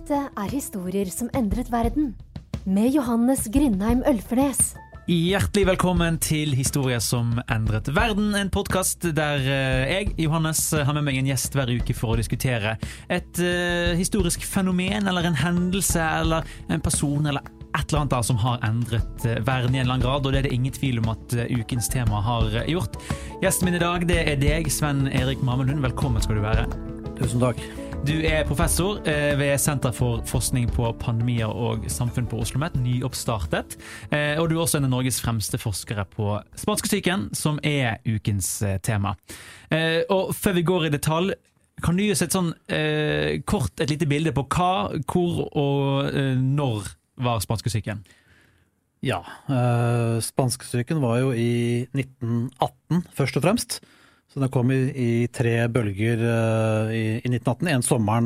Dette historier som endret verden. Med Johannes Grindheim Ølfernes. Hjertelig velkommen til Historier som endret verden, en podcast der jeg, Johannes, har med meg en gjest hver uke for å diskutere et historisk fenomen, eller en hendelse, eller en person, eller et eller annet som har endret verden i en eller annen grad, og det er det ingen tvil om at ukens tema har gjort. Gjesten min i dag, det er deg, Sven Erik Mamelund. Velkommen skal du være. Tusen takk. Du er professor ved Senter for forskning på pandemier og samfunn på OsloMet, nyoppstartet, og du er også en av Norges fremste forskere på spanskesyken, som er ukens tema. Og før vi går i detalj, kan du gi oss et sånn kort, et lite bilde på hva, hvor og når var spanskesyken? Ja, spanskesyken var jo i 1918 først og fremst. Så den kom i tre bølger i 1918, en sommeren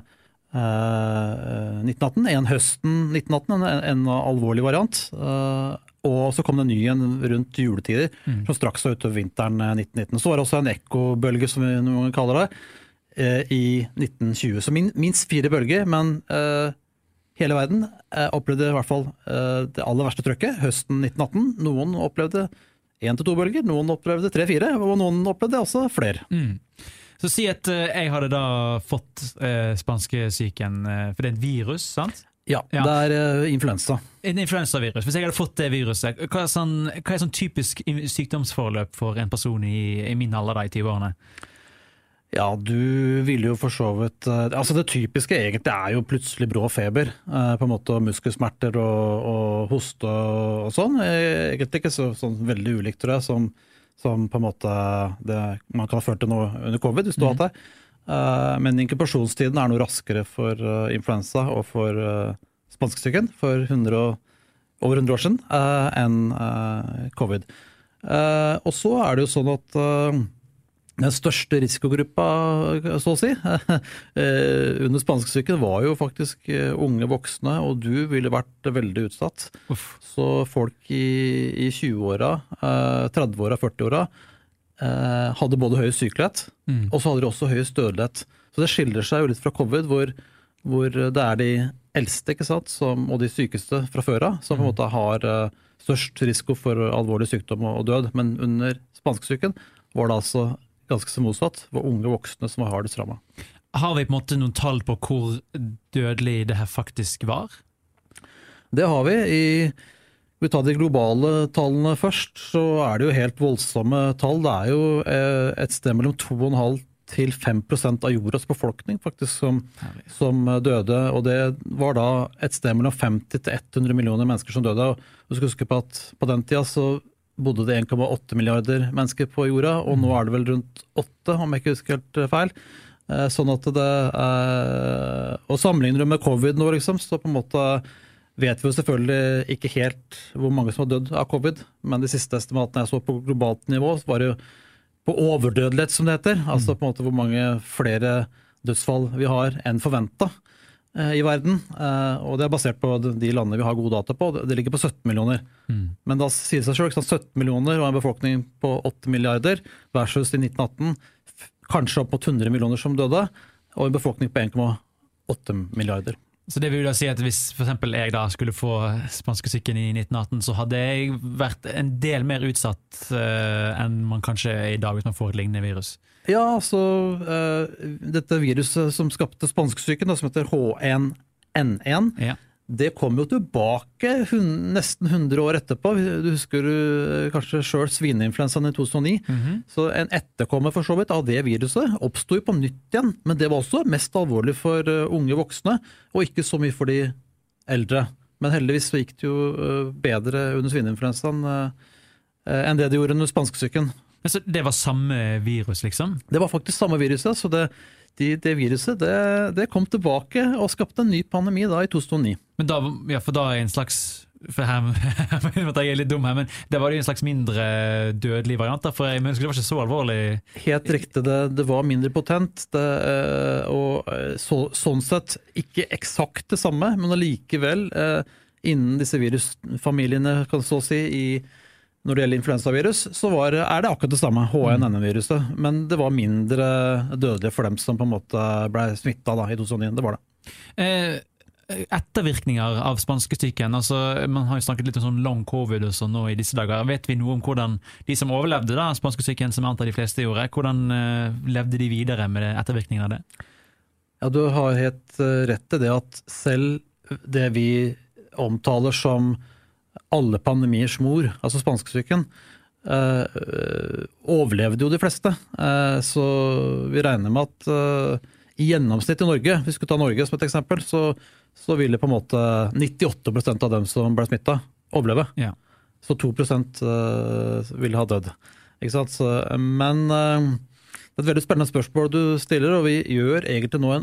1918, en høsten 1918, en alvorlig variant, og så kom det en ny en rundt juletider, som straks var utover vinteren 1919. Så var det også en ekkobølge, som vi noen ganger kaller det, i 1920. Så minst 4 bølger, men hele verden opplevde i hvert fall det aller verste trøkket, høsten 1918. Noen opplevde 1-2 bølger, noen opplevde 3-4, og noen opplevde også flere. Så si at jeg hadde da fått spanskesyken, for det er et virus, sant? Ja, det er influensa. En influensavirus. Hvis jeg hadde fått det viruset, hva er sånn typisk sykdomsforløp for en person i min alder da, i 20-årene? Ja, du ville jo for så vidt... Altså det typiske egentlig er jo plutselig brå feber, på en måte muskelsmerter og hoste og sånn. Egentlig ikke sånn veldig ulikt, tror jeg, som på en måte man kan ha ført til noe under covid, hvis du har hatt det. Men inkubasjonstiden er noe raskere for influensa og for spanskesyken for over 100 år siden enn covid. Og så er det jo sånn at den største risikogruppa, så å si, under spanskesyken var jo faktisk unge voksne, og du ville vært veldig utsatt. Så folk i 20-åra, 30-åra, 40-åra hadde både høy sykelighet, og så hadde de også høy dødelighet. Så det skiller seg jo litt fra covid, hvor det er de eldste, ikke sant, og de sykeste fra før av, som på en måte har størst risiko for alvorlig sykdom og død. Men under spanskesyken var det altså ganske som motsatt, var unge voksne som var hardest rammet. Har vi på en måte noen tall på hvor dødelig det her faktisk var? Det har vi. Vi tar de globale tallene først, så er det jo helt voldsomme tall. Det er jo et sted mellom 2,5 til 5% av jordas befolkning faktisk som døde, og det var da et sted mellom 50 til 100 millioner mennesker som døde. Og du skal huske på at på den tida så bodde det 1,8 milliarder mennesker på jorda, og nå er det vel rundt 8, om jeg ikke husker helt feil. Sånn at og sammenligner du med covid nå, liksom, så på en måte vet vi jo selvfølgelig ikke helt hvor mange som har dødd av covid, men de siste estimatene jeg så på globalt nivå, så var det jo på overdødelighet, som det heter, altså på en måte hvor mange flere dødsfall vi har enn forventet i verden, og det er basert på de landene vi har gode data på. Det ligger på 17 millioner. Men da sier det seg selv, 17 millioner og en befolkning på 8 milliarder versus i 1918 kanskje opp mot 100 millioner som døde, og en befolkning på 1,8 milliarder. Så det vil jo da si at hvis for eksempel jeg da skulle få spanskesyken i 1918, så hadde jeg vært en del mer utsatt enn man kanskje er i dag hvis man får et lignende virus? Ja, altså dette viruset som skapte spanskesyken, som heter H1N1, det kom jo tilbake nesten 100 år etterpå. Du husker kanskje selv svineinfluensaen i 2009. Så en etterkommer for så vidt av det viruset oppstod jo på nytt igjen, men det var også mest alvorlig for unge voksne, og ikke så mye for de eldre. Men heldigvis så gikk det jo bedre under svineinfluensaen enn det gjorde under spanskesyken. Men så det var samme virus, liksom? Det var faktisk samme viruset, så det viruset det kom tilbake og skapte en ny pandemi da i 2009. Men da, for da er en slags, for her, jeg er litt dum her, men det var jo en slags mindre dødelig variant, for jeg mener det var ikke så alvorlig. Helt riktig, det var mindre potent, og sånn sett ikke eksakt det samme, men allikevel innen disse virusfamiliene, kan så si, når det gjelder influensavirus, så er det akkurat det samme, H1N1-viruset, men det var mindre dødelig for dem som på en måte ble smittet da, i 2009, det var det. ettervirkninger av spanskesyken? Altså, man har jo snakket litt om sånn long covid og sånn nå i disse dager. Vet vi noe om hvordan de som overlevde da, spanskesyken, som jeg antar de fleste gjorde, hvordan levde de videre med ettervirkningene av det? Ja, du har helt rett i det at selv det vi omtaler som alle pandemiers mor, altså spanskesyken, overlevde jo de fleste. Så vi regner med at i gjennomsnitt i Norge, hvis vi skulle ta Norge som et eksempel, så ville på en måte 98% av dem som ble smittet overleve. Ja. Så 2% ville ha dødd. Ikke sant? Men det er et veldig spennende spørsmål du stiller, og vi gjør egentlig nå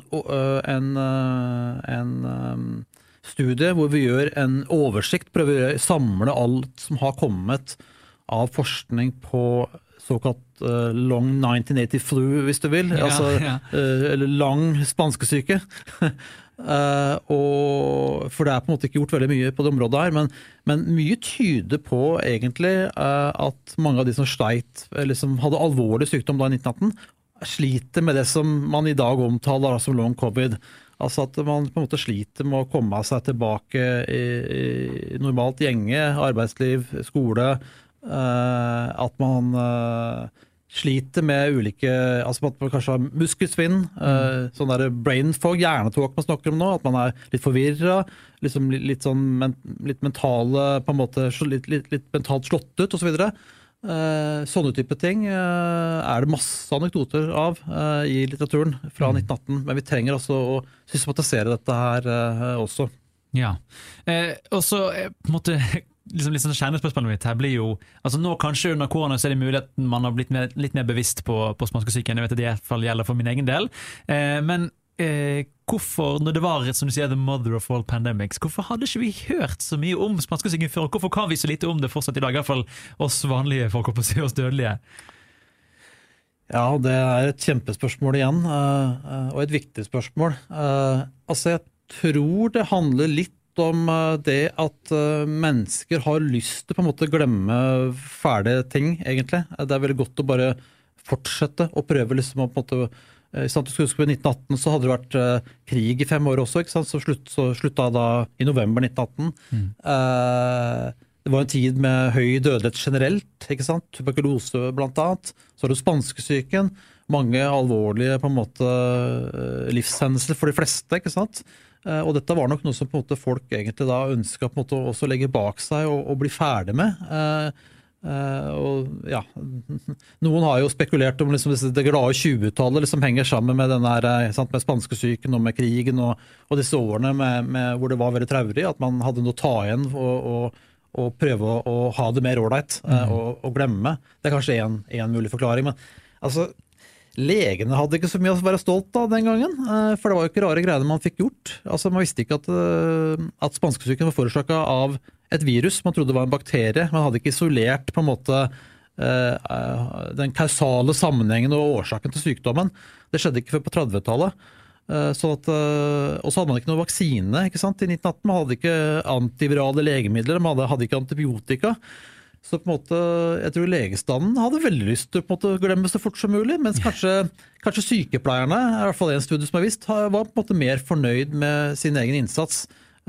en studie hvor vi gjør en oversikt, prøver å samle alt som har kommet av forskning på såkalt long 1980 flu, hvis du vil, eller lang spanskesyke. For det på en måte ikke gjort veldig mye på det området her, men mye tyder på egentlig at mange av de som sleit, eller som hadde alvorlig sykdom da i 1918, sliter med det som man i dag omtaler som long covid. Altså at man på en måte sliter med å komme seg tilbake i normalt gjenge, arbeidsliv, skole, at man sliter med ulike, altså at man kanskje har muskelsvinn, sånn der brain fog, hjernetåk man snakker om nå, at man litt forvirret, liksom litt mentale, på en måte litt mentalt slått ut og så videre. Sånne type ting det masse anekdoter av i litteraturen fra 1918, men vi trenger også å systematisere dette her også. Ja, og så på en måte liksom litt sånn kjernespørsmålet mitt her blir jo, altså nå kanskje under korona så det mulig at man har blitt litt mer bevisst på spanskesyken, jeg vet at det i hvert fall gjelder for min egen del, men hvorfor, når det var som du sier, the mother of all pandemics, hvorfor hadde ikke vi hørt så mye om spanskesyken før, og hvorfor kan vi så lite om det fortsatt i dag, i hvert fall oss vanlige folk, og oss dødelige? Ja, det et kjempespørsmål igjen, og et viktig spørsmål. Altså jeg tror det handler litt om det at mennesker har lyst til på en måte glemme ferdige ting, egentlig. Det veldig godt å bare fortsette og prøve liksom å på en måte, i sant, du skal huske på 1918 så hadde det vært krig i 5 år også, ikke sant? Så slutta da i november 1918. Det var en tid med høy dødelighet generelt, ikke sant? Tuberkulose blant annet. Så har du spanskesyken, mange alvorlige på en måte livshendelser for de fleste, ikke sant? Og dette var nok noe som på en måte folk egentlig da ønsket på en måte også legge bak seg og bli ferdig med. Og ja, noen har jo spekulert om liksom det glade 20-tallet liksom henger sammen med den her, sant, med spanskesyken og med krigen og disse årene med hvor det var veldig traurig, at man hadde noe å ta igjen og prøve å ha det mer ordentlig og glemme. Det kanskje en mulig forklaring, men altså legene hadde ikke så mye å være stolt av den gangen, for det var jo ikke rare greiene man fikk gjort. Altså man visste ikke at spanskesyken var forårsaket av et virus, man trodde det var en bakterie, man hadde ikke isolert på en måte den kausale sammenhengen og årsaken til sykdommen. Det skjedde ikke før på 30-tallet. Og så hadde man ikke noe vaksine, ikke sant? I 1918 man hadde ikke antivirale legemidler, man hadde ikke antibiotika. Så på en måte, jeg tror legestanden hadde veldig lyst til å på en måte glemme så fort som mulig, mens kanskje sykepleierne, i hvert fall en studie som har vist, var på en måte mer fornøyd med sin egen innsats.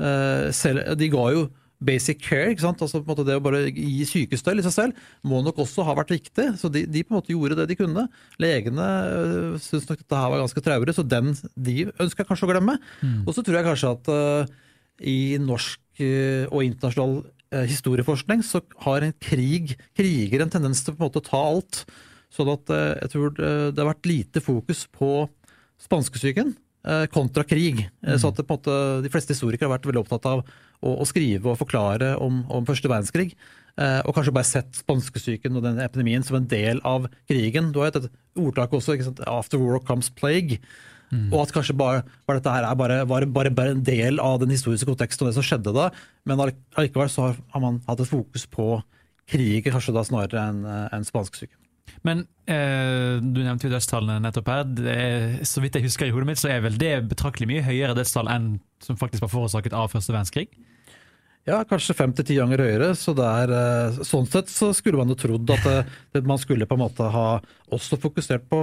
De ga jo basic care, ikke sant? Altså på en måte det å bare gi sykestøy i seg selv må nok også ha vært viktig, så de på en måte gjorde det de kunne. Legene synes nok dette her var ganske traurig, så de ønsker kanskje å glemme. Og så tror jeg kanskje at i norsk og internasjonal historieforskning, så har en kriger en tendens til på en måte å ta alt. Sånn at jeg tror det har vært lite fokus på spanskesyken kontra krig. Så at det, på en måte, de fleste historikere har vært veldig opptatt av å skrive og forklare om første verdenskrig, og kanskje bare sett spanskesyken og den epidemien som en del av krigen. Du har et ordtak også, ikke sant? After war comes plague. Og at kanskje bare dette her bare en del av den historiske konteksten og det som skjedde da, men allikevel så har man hatt et fokus på krig, kanskje da snarere enn spanskesyken. Men du nevnte jo dødstallene nettopp her. Så vidt jeg husker i hodet mitt, så vel det betraktelig mye høyere dødstall enn som faktisk var forårsaket av første verdenskrig? Ja, kanskje 5-10 ganger høyere, så sånn sett så skulle man jo trodd at man skulle på en måte ha også fokusert på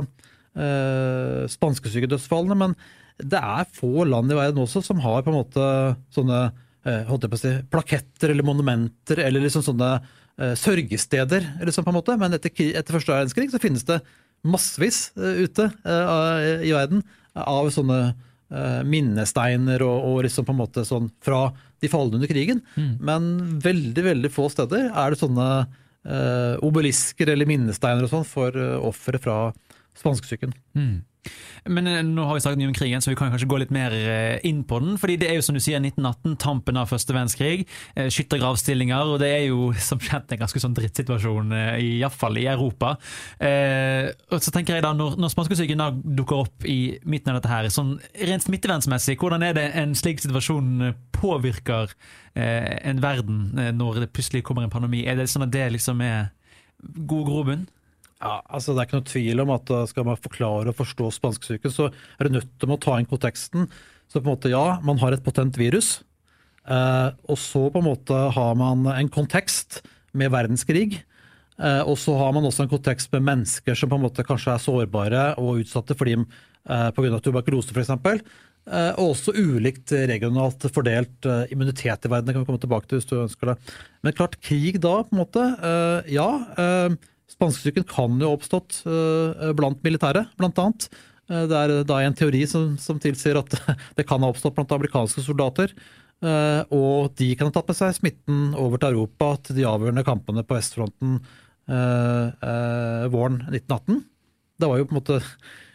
spanskesykedødsfallene, men det få land i verden også som har på en måte sånne holdt jeg på å si, plaketter eller monumenter eller liksom sånne sørgesteder liksom på en måte, men etter første verdenskrig så finnes det massevis ute i verden av sånne minnesteiner og liksom på en måte sånn fra de falne under krigen, men veldig, veldig få steder det sånne obelisker eller minnesteiner og sånn for offere fra spanskesyken. Men nå har vi sagt mye om krigen, så vi kan kanskje gå litt mer inn på den, fordi det jo som du sier 1918, tampen av første verdenskrig, skyttergravstillinger, og det jo som kjent en ganske sånn drittsituasjon, i hvert fall i Europa. Og så tenker jeg da, når spanskesyken da dukker opp i midten av dette her, sånn rent smittevernsmessig, hvordan det en slik situasjon påvirker en verden når det plutselig kommer en pandemi? Det sånn at det liksom god grobunn? Ja, altså det ikke noe tvil om at skal man forklare og forstå spanskesyken, så det nødt til å ta inn konteksten. Så på en måte, ja, man har et potent virus, og så på en måte har man en kontekst med verdenskrig, og så har man også en kontekst med mennesker som på en måte kanskje sårbare og utsatte fordi, på grunn av tuberkulose for eksempel, og også ulikt regionalt fordelt immunitet i verden. Det kan vi komme tilbake til hvis du ønsker det. Men klart, krig da på en måte, spanskesyken kan jo ha oppstått blant militære, blant annet. Det da en teori som tilsier at det kan ha oppstått blant amerikanske soldater, og de kan ha tatt med seg smitten over til Europa til de avgjørende kampene på Vestfronten våren 1918. Det var jo på en måte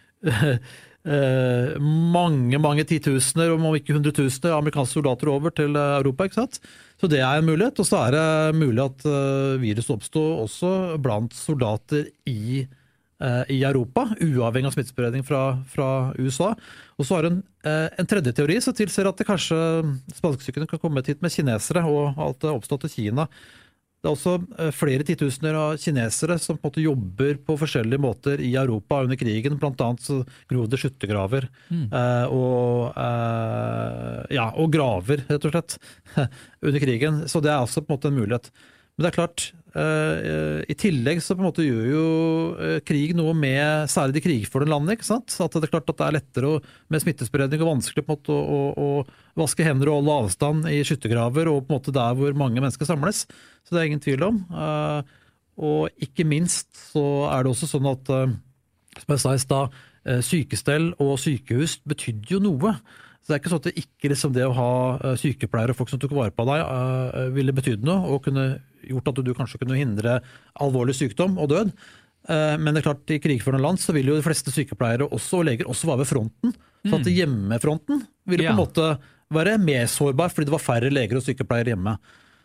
mange titusener, om ikke 100 000 amerikanske soldater over til Europa, ikke sant? Så det en mulighet, og så det mulig at virus oppstår også blant soldater i Europa, uavhengig av smittespredning fra USA. Og så en tredje teori som tilsier at det kanskje spanskesyken kan komme hit med kinesere, og alt det oppstått i Kina. Det også flere titusener av kinesere som på en måte jobber på forskjellige måter i Europa under krigen, blant annet så grov det skyttergraver og graver, rett og slett, under krigen. Så det også på en måte en mulighet. Men det klart, i tillegg så på en måte gjør jo krig noe med særlig de krigførende landene, ikke sant? Så at det klart at det lettere med smittespredning og vanskelig på en måte å vaske hender og holde avstand i skyttergraver og på en måte der hvor mange mennesker samles. Så det ingen tvil om. Og ikke minst så det også sånn at, som jeg sa i sted, sykestell og sykehus betydde jo noe. Så det ikke sånn at det ikke liksom det å ha sykepleiere og folk som tok vare på deg ville betyde noe, og kunne gjort at du kanskje kunne hindre alvorlig sykdom og død. Men det klart, i krigførende land så vil jo de fleste sykepleiere også, og leger også være ved fronten. Så at hjemmefronten ville på en måte være mer sårbar, fordi det var færre leger og sykepleiere hjemme.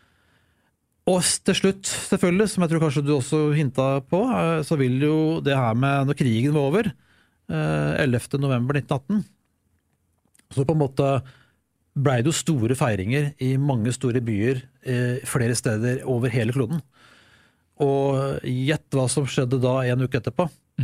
Og til slutt, selvfølgelig, som jeg tror kanskje du også hintet på, så vil jo det her med, når krigen var over, 11. november 1918, så på en måte ble det jo store feiringer i mange store byer, flere steder over hele kloden. Og gjett hva som skjedde da en uke etterpå.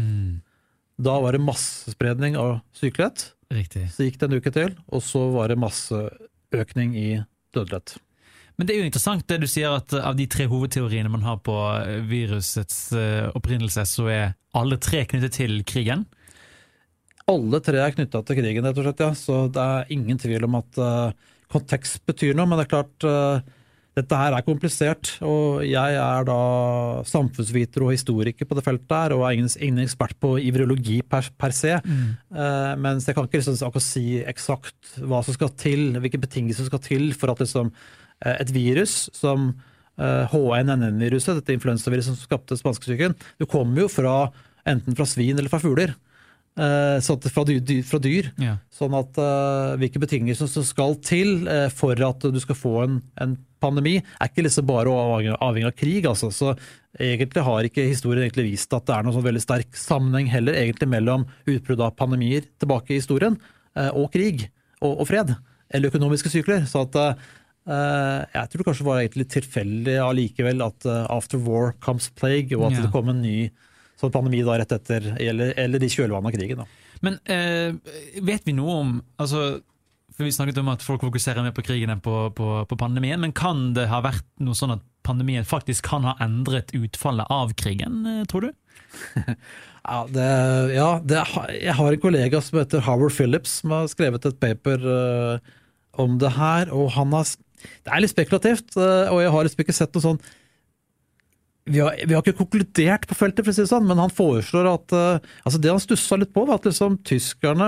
Da var det massespredning av sykelighet. Riktig. Så gikk det en uke til, og så var det masseøkning i dødelighet. Men det jo interessant det du sier, at av de 3 hovedteoriene man har på virusets opprinnelse, så alle 3 knyttet til krigen. Alle 3 knyttet til krigen, rett og slett, ja. Så det ingen tvil om at kontekst betyr noe, men det klart, dette her komplisert, og jeg da samfunnsviter og historiker på det feltet her, og ingen ekspert på virologi per se, men jeg kan ikke liksom si eksakt hva som skal til, hvilke betingelser som skal til for at liksom, et virus som H1N1-viruset, dette influensaviruset som skapte spanskesyken, det kommer jo enten fra svin eller fra fugler. Fra dyr, sånn at hvilke betingelser som skal til for at du skal få en pandemi, ikke liksom bare avhengig av krig, altså. Så egentlig har ikke historien egentlig vist at det noen sånn veldig sterk sammenheng heller egentlig mellom utbrudd av pandemier tilbake i historien og krig og fred, eller økonomiske sykler. Så at jeg tror det kanskje var egentlig tilfeldig allikevel at after war comes plague, og at det kom en ny sånn pandemi da rett etter, eller de kjølvannet av krigen da. Men vet vi noe om, altså, for vi snakket om at folk fokuserer mer på krigen enn på pandemien, men kan det ha vært noe sånn at pandemien faktisk kan ha endret utfallet av krigen, tror du? Jeg har en kollega som heter Howard Phillips, som har skrevet et paper om det her, og det litt spekulativt, og jeg har liksom ikke sett noe sånn. Vi har ikke konkludert på feltet, for å si det sånn, men han foreslår at altså det han stusset litt på, var at liksom tyskerne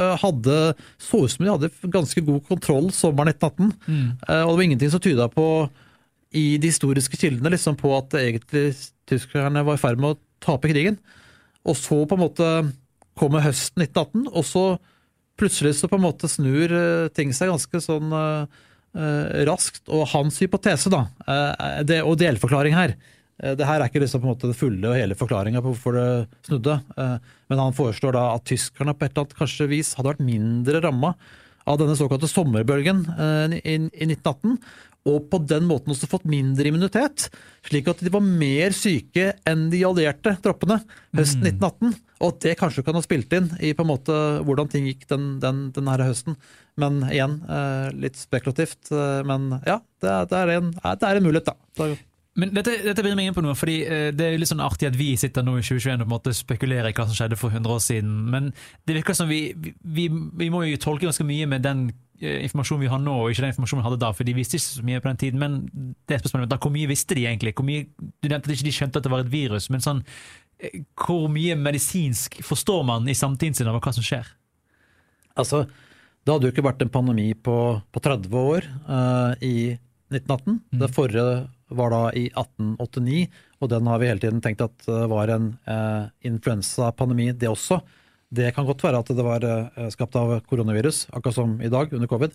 så ut som de hadde ganske god kontroll sommeren 1918, og det var ingenting som tydet på i de historiske kildene liksom på at egentlig tyskerne var i ferd med å tape krigen. Og så på en måte kommer høsten 1918, og så plutselig så på en måte snur ting seg ganske sånn raskt, og hans hypotese da, og delforklaring her, det her ikke liksom på en måte det fulle og hele forklaringen på hvorfor det snudde, men han foreslår da at tyskerne på et eller annet kanskje vis hadde vært mindre rammet av denne såkalte sommerbølgen i 1918, og på den måten også fått mindre immunitet, slik at de var mer syke enn de allierte troppene høsten 1918, og at det kanskje kan ha spilt inn i på en måte hvordan ting gikk den her høsten. Men igjen, litt spekulativt, men ja, det en mulighet da. Men dette blir meg inn på noe, fordi det litt sånn artig at vi sitter nå i 2021 og på en måte spekulerer i hva som skjedde for 100 år siden, men det virker som vi må jo tolke ganske mye med den informasjonen vi har nå, og ikke den informasjonen vi hadde da, for de visste ikke så mye på den tiden, men det spørsmålet da, hvor mye visste de egentlig? Du nevnte at ikke de skjønte at det var et virus, men sånn, hvor mye medisinsk forstår man i samtiden sin av hva som skjer? Altså, det hadde jo ikke vært en pandemi på 30 år i 1918. Det forrige var da i 1889, og den har vi hele tiden tenkt at var en influensapandemi det også. Det kan godt være at det var skapt av koronavirus, akkurat som i dag under covid.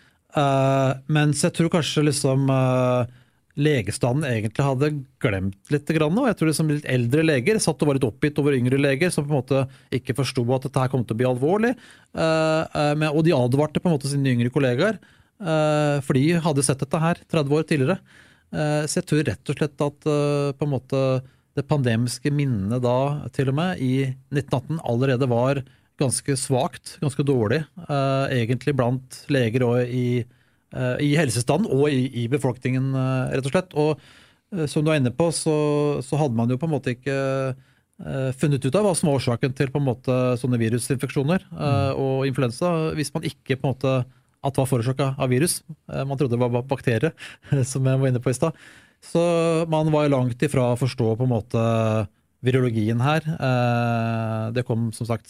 Mens jeg tror kanskje liksom legestanden egentlig hadde glemt litt grann, og jeg tror liksom litt eldre leger satt og var litt oppgitt over yngre leger, som på en måte ikke forstod at dette her kom til å bli alvorlig, og de advarte på en måte sine yngre kollegaer, for de hadde sett dette her 30 år tidligere. Så jeg tror rett og slett at på en måte det pandemiske minnet da til og med i 1918 allerede var ganske svagt, ganske dårlig, egentlig blant leger og i helsestanden og i befolkningen rett og slett. Og som du er inne på, så hadde man jo på en måte ikke funnet ut av hva som var årsaken til på en måte sånne virusinfeksjoner og influensa, hvis man ikke på en måte at det var forårsaket av virus. Man trodde det var bakterier, som jeg var inne på i sted. Så man var langt ifra å forstå på en måte virologien her. Det kom som sagt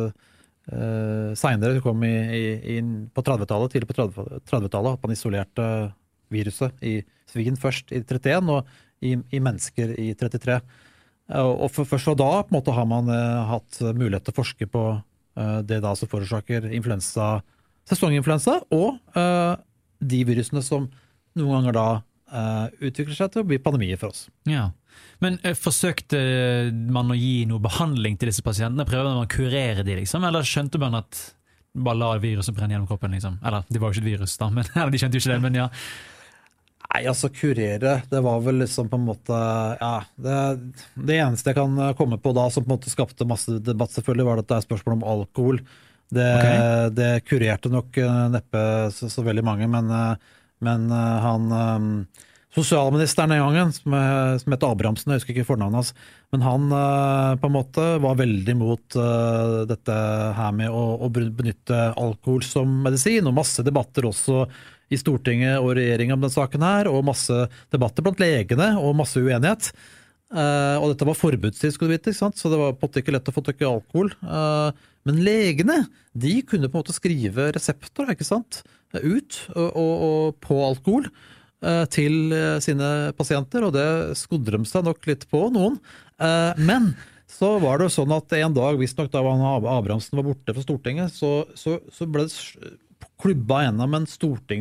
senere, det kom på 30-tallet, tidlig på 30-tallet, at man isolerte viruset i svin først i 31 og i mennesker i 33. Og først da på en måte har man hatt mulighet til å forske på det da som forårsaker sesonginfluensa, og de virusene som noen ganger da utvikler seg til å bli pandemier for oss. Ja, men forsøkte man å gi noe behandling til disse pasientene? Prøvde man å kurere de liksom? Eller skjønte man at bare la viruset brenne gjennom kroppen liksom? Eller, det var jo ikke et virus da, men de skjønte jo ikke det, men ja. Nei, altså kurere, det var vel liksom på en måte, ja, det eneste jeg kan komme på da som på en måte skapte masse debatt selvfølgelig, var at det spørsmål om alkohol. Det kurerte nok neppe så veldig mange, men han sosialministeren en gangen, som heter Abrahamsen, jeg husker ikke fornavnet hans, men han på en måte var veldig mot dette her med å benytte alkohol som medisin, og masse debatter også i Stortinget og regjeringen om den saken her, og masse debatter blant legene, og masse uenighet. Og dette var forbudstid, skulle du vite, ikke sant? Så det var på en måte ikke lett å få tak i alkohol. Men legene, de kunne på en måte skrive resepter, ikke sant? Ut og på alkohol til sine pasienter, og det skodde de seg nok litt på noen. Men så var det jo sånn at en dag, visstnok da Abrahamsen var borte fra Stortinget, så ble det klubba gjennom en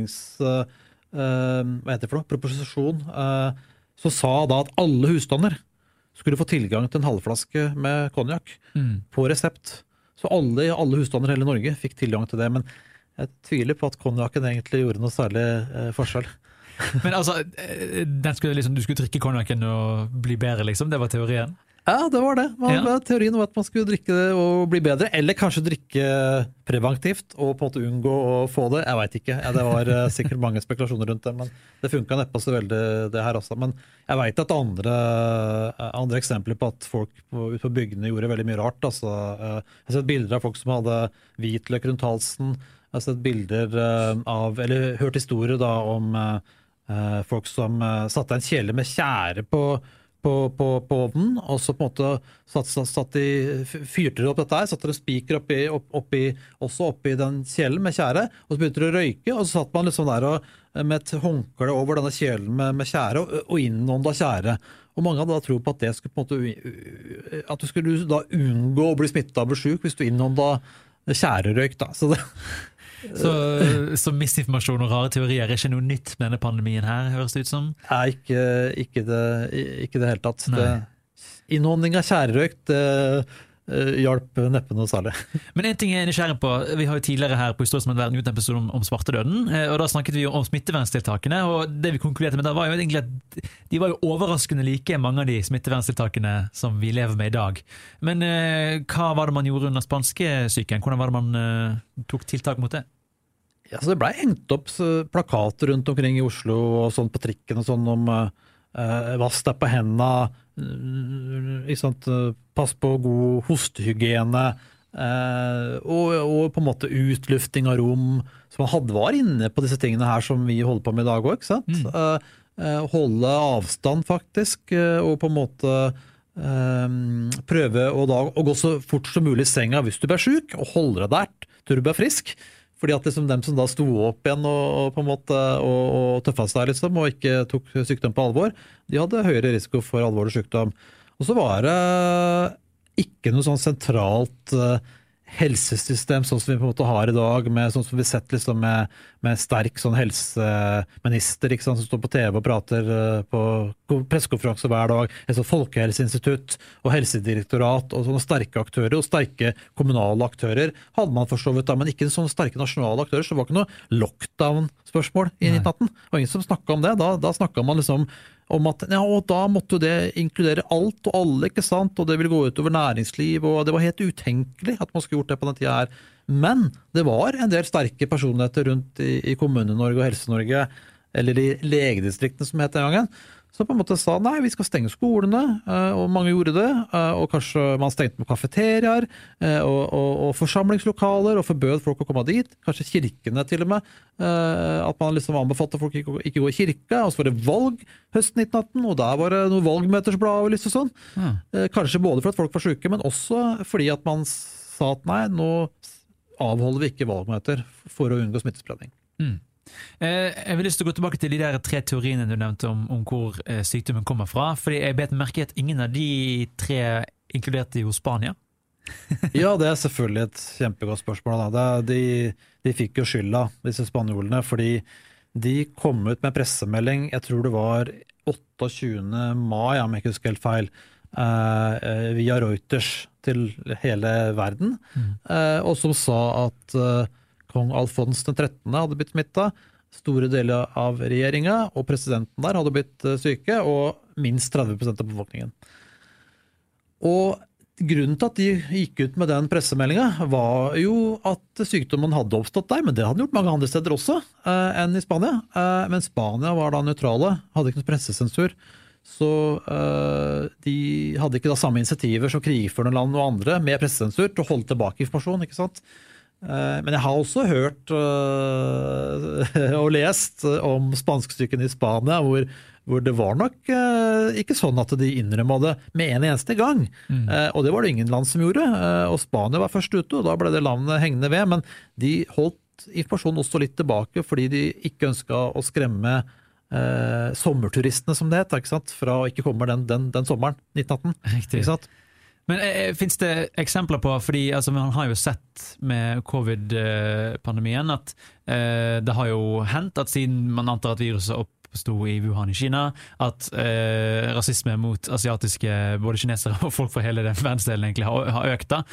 proposisjon, så sa da at alle husstander skulle få tilgang til en halvflaske med konjakk på resept. Så alle husstander i hele Norge fikk tilgang til det, men jeg tviler på at konjakken egentlig gjorde noe særlig forskjell. Men altså, du skulle drikke konjakken og bli bedre liksom, det var teorien? Ja, det var det. Teorien var at man skulle drikke det og bli bedre, eller kanskje drikke preventivt og på en måte unngå å få det. Jeg vet ikke. Det var sikkert mange spekulasjoner rundt det, men det funket neppe så veldig det her også. Men jeg vet at andre eksempler på at folk ute på bygdene gjorde veldig mye rart. Altså, jeg har sett bilder av folk som hadde hvitløk rundt halsen. Jeg har sett bilder eller hørt historier da om folk som satte en kjele med tjære på ovnen, og så på en måte fyrte opp dette her, satte en spiker oppi den kjelen med tjære, og så begynte det å røyke, og så satt man liksom der med et håndkle over denne kjelen med tjære, og innånda tjære. Og mange hadde da tro på at det skulle på en måte, at du skulle da unngå å bli smittet av å bli syk hvis du innånda tjærerøyk da. Så misinformasjon og rare teorier er ikke noe nytt med denne pandemien her, høres det ut som? Nei, ikke det helt tatt. Innånding av tjærerøyk, det hjalp neppe noe særlig. Men en ting jeg er nysgjerrig på, vi har jo tidligere her på Historisk Verden gjort en episode om svartedøden, og da snakket vi jo om smitteverntiltakene, og det vi konkluderte med da var jo egentlig at de var jo overraskende like mange av de smitteverntiltakene som vi lever med i dag. Men hva var det man gjorde under spanskesyken? Hvordan var det man tok tiltak mot det? Ja, så det ble hengt opp plakater rundt omkring i Oslo og sånn på trikken og sånn om vask deg på hendene, pass på god hostehygiene og på en måte utlufting av rom. Så man var inne på disse tingene her som vi holder på med i dag også, ikke sant? Holde avstand faktisk, og på en måte prøve å gå så fort som mulig i senga hvis du ble syk, og holde deg der til du ble frisk. Fordi at liksom dem som da sto opp igjen og på en måte og tøffet seg liksom, og ikke tok sykdom på alvor, de hadde høyere risiko for alvorlig sykdom. Og så var det ikke noe sånn sentralt helsesystem sånn som vi på en måte har i dag, med sånn som vi sett liksom med sterk sånn helseminister, ikke sant, som står på TV og prater på pressekonferanse hver dag, et sånt folkehelseinstitutt og helsedirektorat og sånne sterke aktører og sterke kommunale aktører hadde man for så vidt da, men ikke sånne sterke nasjonale aktører, så det var ikke noe lockdown-spørsmål i 1918. Det var ingen som snakket om det. Da snakket man liksom om at ja, og da måtte jo det inkludere alt og alle, ikke sant, og det ville gå ut over næringsliv, og det var helt utenkelig at man skulle gjort det på den tida her. Men det var en del sterke personligheter rundt i Kommune-Norge og Helse-Norge, eller i legedistriktene som het den gangen, så på en måte sa nei, vi skal stenge skolene, og mange gjorde det, og kanskje man stengte med kafeterier og forsamlingslokaler, og forbød folk å komme dit, kanskje kirkene til og med, at man liksom anbefalte folk ikke gå i kirke, og så var det valg høsten 1918, og der var det noen valgmøtersblad og litt sånn. Kanskje både for at folk var syke, men også fordi at man sa at nei, nå avholder vi ikke valgmøter for å unngå smittespredning. Jeg vil lyst til å gå tilbake til de der 3 teoriene du nevnte om hvor sykdommen kommer fra, fordi jeg bet merke at ingen av de 3 inkluderte jo Spania. Ja, det er selvfølgelig et kjempegodt spørsmål. Da. De fikk jo skylda, disse spanjolene, fordi de kom ut med pressemelding, jeg tror det var 28. mai, om jeg ikke husker helt feil, via Reuters til hele verden, og som sa at kong Alfons den 13. hadde blitt smittet, store deler av regjeringen og presidenten der hadde blitt syke, og minst 30% av befolkningen. Og grunnen til at de gikk ut med den pressemeldingen var jo at sykdommen hadde oppstått der, men det hadde gjort mange andre steder også enn i Spania. Men Spania var da nøytrale, hadde ikke noe pressesensur, så de hadde ikke da samme initiativer som krigførende land og andre med pressesensur til å holde tilbake informasjon, ikke sant? Men jeg har også hørt og lest om spansksyken i Spania, hvor det var nok ikke sånn at de innrømmet det med en eneste gang. Og det var det ingen land som gjorde, og Spania var først ute, og da ble det landet hengende ved, men de holdt informasjonen også litt tilbake, fordi de ikke ønsket å skremme sommerturistene, som det het, ikke sant? Fra å ikke komme den sommeren, 1918. Riktig. Ikke sant? Men finnes det eksempler på, fordi altså, man har jo sett med covid-pandemien at det har jo hendt at siden man antar at viruset oppstod i Wuhan i Kina, at rasisme mot asiatiske, både kinesere og folk fra hele den verdensdelen egentlig har økt da.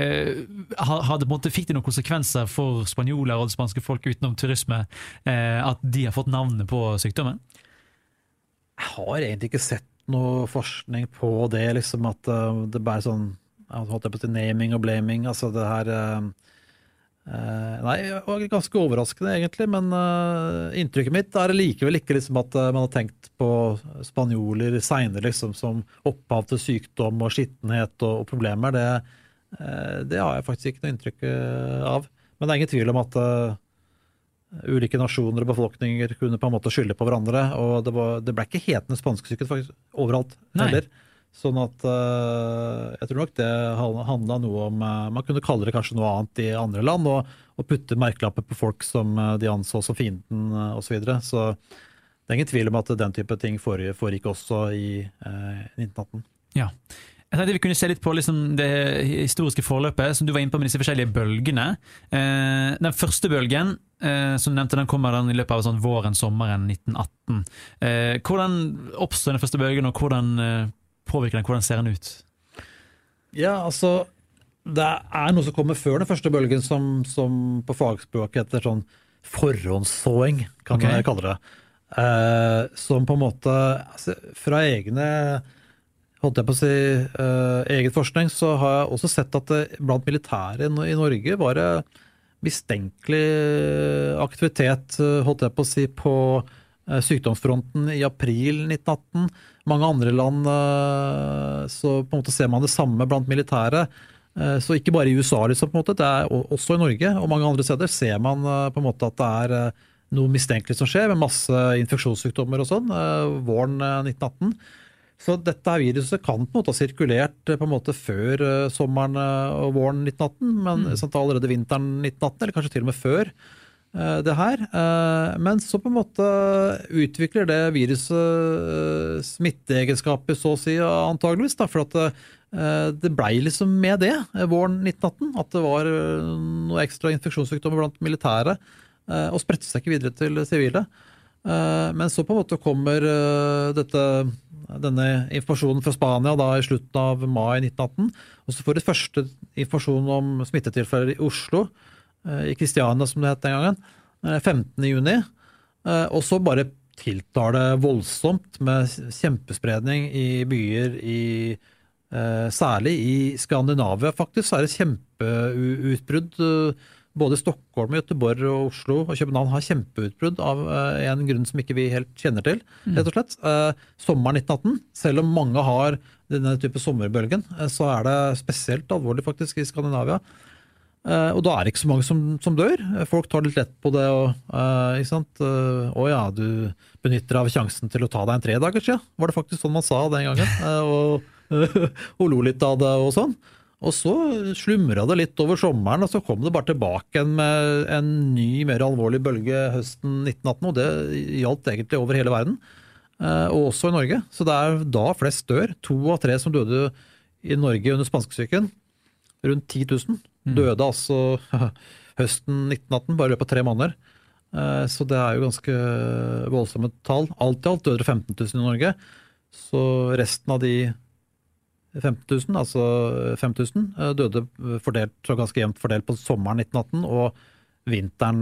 Fikk det noen konsekvenser for spanjoler og det spanske folk utenom turisme at de har fått navnet på sykdommen? Jeg har egentlig ikke sett noe forskning på det, liksom at det bare sånn, holdt jeg på å si naming og blaming, altså det her nei, det var ganske overraskende egentlig, men inntrykket mitt likevel ikke liksom at man har tenkt på spanjoler senere liksom som opphav til sykdom og skittenhet og problemer. Det har jeg faktisk ikke noe inntrykk av. Men det ingen tvil om at ulike nasjoner og befolkninger kunne på en måte skylde på hverandre, og det ble ikke hetende spanskesyke faktisk overalt heller. Sånn at jeg tror nok det handlet noe om, man kunne kalle det kanskje noe annet i andre land, og putte merkelapper på folk som de anså som fienden og så videre. Så det ingen tvil om at den type ting foregikk også i 1918. Ja. Jeg tenkte vi kunne se litt på liksom det historiske forløpet, som du var inne på med disse forskjellige bølgene. Den første bølgen, som du nevnte, den kommer i løpet av sånn våren, sommeren 1918. Hvordan oppstår den første bølgen, og hvordan påvirker den, hvordan ser den ut? Ja, altså, det noe som kommer før den første bølgen, som på fagspråket heter sånn forhåndssåing, kan jeg kalle det. Som på en måte, altså, fra egne holdt jeg på å si, eget forskning, så har jeg også sett at det blant militære i Norge var det mistenkelig aktivitet, holdt jeg på å si, på sykdomsfronten i april 1918. Mange andre land, så på en måte ser man det samme blant militære. Så ikke bare i USA, liksom, på en måte, det også i Norge, og mange andre steder ser man på en måte at det noe mistenkelig som skjer, med masse infeksjonssykdommer og sånn, våren 1918. Så dette viruset kan på en måte ha sirkulert på en måte før sommeren og våren 1918, men allerede vinteren 1918, eller kanskje til og med før det her. Men så på en måte utvikler det viruset smitteegenskaper, så å si, antageligvis, for at det ble liksom med det våren 1918, at det var noe ekstra infeksjonssykdommer blant militære, og spredte seg ikke videre til sivile. Men så på en måte kommer denne informasjonen fra Spania da i slutten av mai 1918, og så får vi første informasjon om smittetilfeller i Oslo, i Kristiania som det het den gangen, 15. juni, og så bare tiltar det voldsomt med kjempespredning i byer særlig i Skandinavia faktisk, så det kjempeutbrudd. Både Stockholm, Göteborg og Oslo og København har kjempeutbrudd av en grunn som ikke vi helt kjenner til, rett og slett. Sommeren 1918, selv om mange har denne type sommerbølgen, så det spesielt alvorlig faktisk i Skandinavia. Og da det ikke så mange som dør. Folk tar litt lett på det, ikke sant? Å ja, du benytter av sjansen til å ta deg en 3 dager siden. Var det faktisk sånn man sa den gangen? Og lo litt av det og sånn. Og så slumret det litt over sommeren, og så kom det bare tilbake med en ny, mer alvorlig bølge høsten 1918, og det gjaldt egentlig over hele verden, og også i Norge. Så det da flest dør. 2 av 3 som døde i Norge under spanskesyken, rundt 10 000, døde altså høsten 1918, bare i løpet av 3 måneder. Så det jo ganske voldsomme tall. Alt i alt døde 15 000 i Norge, så resten av de 15 000, altså 5 000, døde så ganske jevnt fordelt på sommeren 1918 og vinteren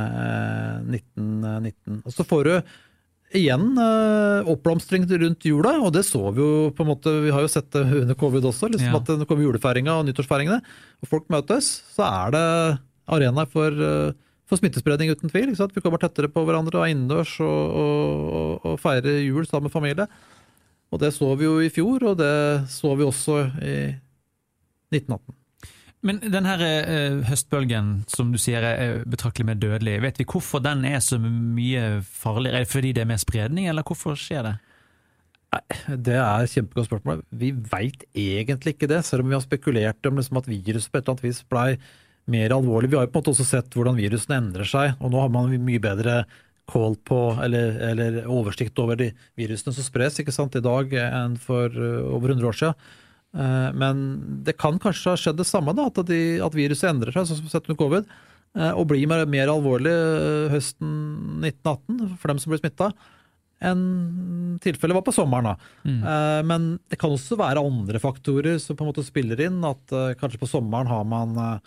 1919. Og så får du igjen oppblomstring rundt jula, og det så vi jo på en måte, vi har jo sett det under covid også, liksom at det kommer julefeiringa og nyttårsfeiringene, og folk møtes, så det arena for smittespredning uten tvil, ikke sant? Vi kommer tettere på hverandre og innendørs og feire jul sammen med familie. Og det så vi jo i fjor, og det så vi også i 1918. Men den her høstbølgen, som du sier betraktelig mer dødelig, vet vi hvorfor den så mye farligere? Det fordi det mer spredning, eller hvorfor skjer det? Det et kjempegodt spørsmål. Vi vet egentlig ikke det, selv om vi har spekulert om liksom at viruset på et eller annet vis ble mer alvorlig. Vi har jo på en måte også sett hvordan virusene endrer seg, og nå har man mye bedre kål på, eller oversikt over de virusene som spres, ikke sant, i dag enn for over 100 år siden. Men det kan kanskje ha skjedd det samme da, at viruset endrer seg, sånn som sett under covid, og blir mer alvorlig høsten 1918 for dem som blir smittet, enn tilfellet var på sommeren da. Men det kan også være andre faktorer som på en måte spiller inn, at kanskje på sommeren har man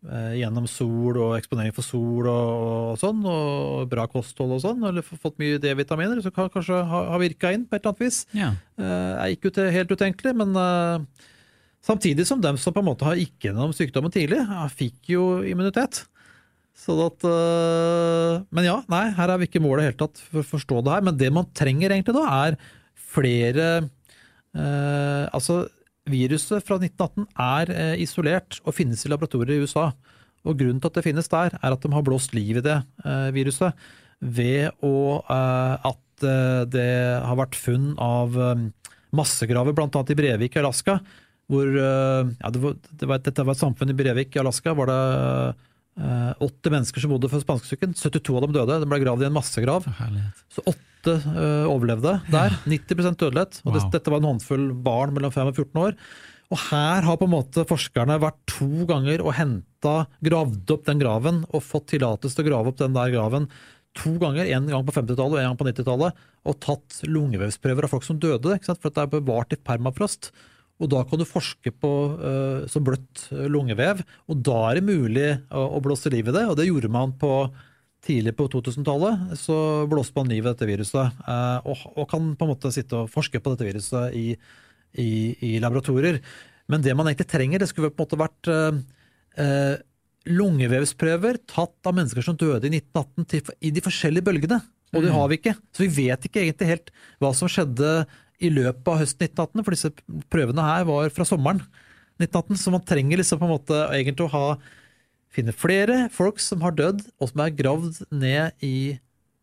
gjennom sol og eksponering for sol og sånn, og bra kosthold og sånn, eller fått mye D-vitaminer, så kan kanskje ha virket inn på et eller annet vis. Ja. Ikke helt utenkelig, men samtidig som dem som på en måte har ikke gjennom sykdommen tidlig, fikk jo immunitet. Så at, men ja, nei, her er vi ikke målet helt tatt for å forstå det her, men det man trenger egentlig da flere, altså viruset fra 1918 isolert og finnes i laboratorier i USA. Og grunnen til at det finnes der at de har blåst liv i det viruset ved at det har vært funn av massegraver, blant annet i Brevik, Alaska, hvor dette var et samfunn i Brevik, Alaska, var det 80 mennesker som bodde for spanskesyken, 72 av dem døde, de ble gravd i en massegrav. Så 8 overlevde der, 90% dødelighet, og dette var en håndfull barn mellom 5 og 14 år. Og her har på en måte forskerne vært 2 ganger og gravd opp den graven, og fått tillatelse til å grave opp den der graven 2 ganger, en gang på 50-tallet og en gang på 90-tallet, og tatt lungevevsprøver av folk som døde, ikke sant? For det bevart i permafrost. Og da kan du forske på så bløtt lungevev, og da det mulig å blåse liv i det, og det gjorde man tidlig på 2000-tallet, så blåste man liv i dette viruset, og kan på en måte sitte og forske på dette viruset i laboratorier. Men det man egentlig trenger, det skulle på en måte vært lungevevsprøver tatt av mennesker som døde i 1918 i de forskjellige bølgene, og det har vi ikke. Så vi vet ikke egentlig helt hva som skjedde i løpet av høsten 1918, for disse prøvene her var fra sommeren 1918, så man trenger liksom på en måte egentlig å finne flere folk som har dødd, og som gravd ned i